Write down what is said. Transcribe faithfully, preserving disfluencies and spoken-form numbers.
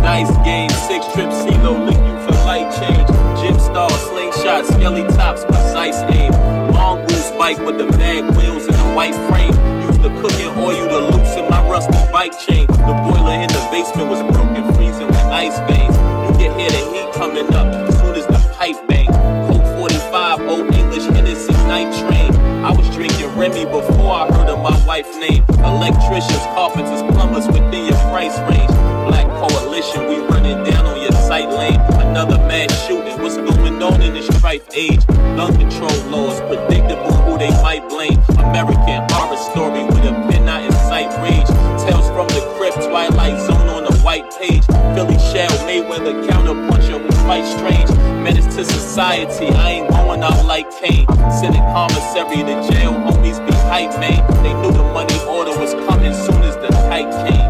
Nice game, six trips, CeeLo, lick you for light change. Gym star, slingshot, skelly tops, precise aim. Mongoose bike with the bag wheels and the white frame. Use the cooking oil to loosen my rusty bike chain. The boiler in the basement was broken, freezing with ice veins. You can hear the heat coming up as soon as the pipe bang. Coke forty-five, Old English, Hennessy, night train. I was drinking Remy before I heard of my wife's name. Electricians, carpenters, plumbers within your price range. Black coalition, we running down on your sight lane. Another mass shooting, what's going on in this strife age? Gun control laws, predictable who they might blame. American horror story with a pen not incite rage. Tales from the crypt, Twilight Zone on the white page. Philly Shell, Mayweather counter puncher who fight strange. Menace to society, I ain't going out like Kane. Sending commissary to jail, homies be hype, man. They knew the money order was coming soon as the kite came.